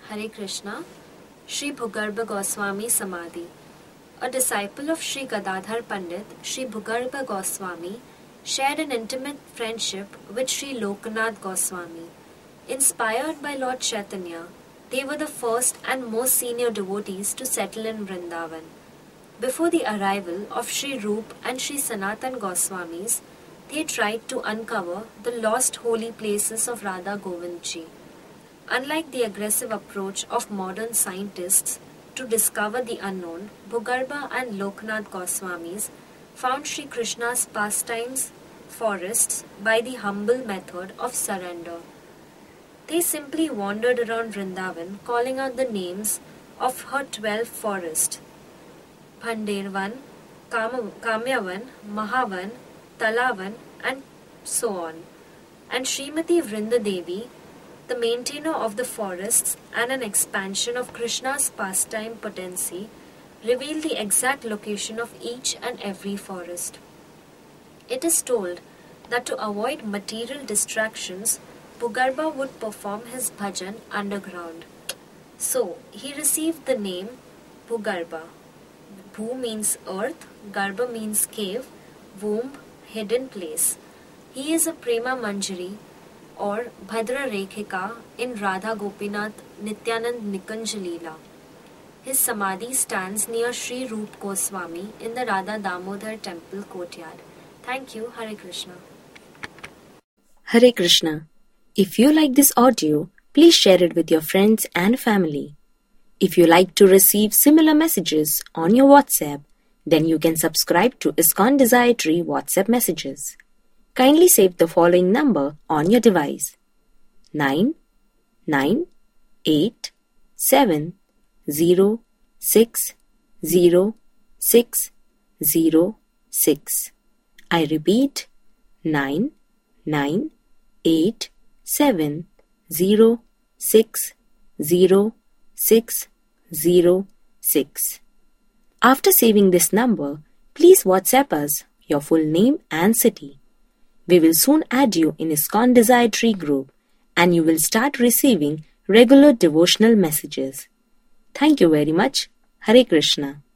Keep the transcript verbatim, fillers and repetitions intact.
Hare Krishna, Sri Bhugarbha Goswami Samadhi. A disciple of Sri Gadadhar Pandit, Sri Bhugarbha Goswami, shared an intimate friendship with Sri Lokanath Goswami. Inspired by Lord Chaitanya, they were the first and most senior devotees to settle in Vrindavan. Before the arrival of Sri Rup and Sri Sanatan Goswamis, they tried to uncover the lost holy places of Radha Govindji. Unlike the aggressive approach of modern scientists to discover the unknown, Bhugarbha and Lokanath Goswamis found Sri Krishna's pastimes forests by the humble method of surrender. They simply wandered around Vrindavan calling out the names of her twelve forests: Bhandervan, Kam- Kamyavan, Mahavan, Talavan, and so on. And Srimati Vrindadevi, the maintainer of the forests and an expansion of Krishna's pastime potency, revealed the exact location of each and every forest. It is told that to avoid material distractions, Bhugarbha would perform his bhajan underground. So, he received the name Bhugarbha. Bhu means earth, Garbha means cave, womb, hidden place. He is a Prema Manjari or Bhadra Rekhika in Radha Gopinath Nityanand Nikunj Leela. His samadhi stands near Sri Rup Goswami in the Radha Damodar temple courtyard. Thank you. Hare Krishna. Hare Krishna. If you like this audio, please share it with your friends and family. If you like to receive similar messages on your WhatsApp, then you can subscribe to ISKCON Desire Tree WhatsApp messages. Kindly save the following number on your device: nine nine eight seven zero six zero six zero six. I repeat, nine nine eight seven zero six zero six zero six. After saving this number, please WhatsApp us your full name and city. We will soon add you in ISKCON Desire Tree group and you will start receiving regular devotional messages. Thank you very much. Hare Krishna.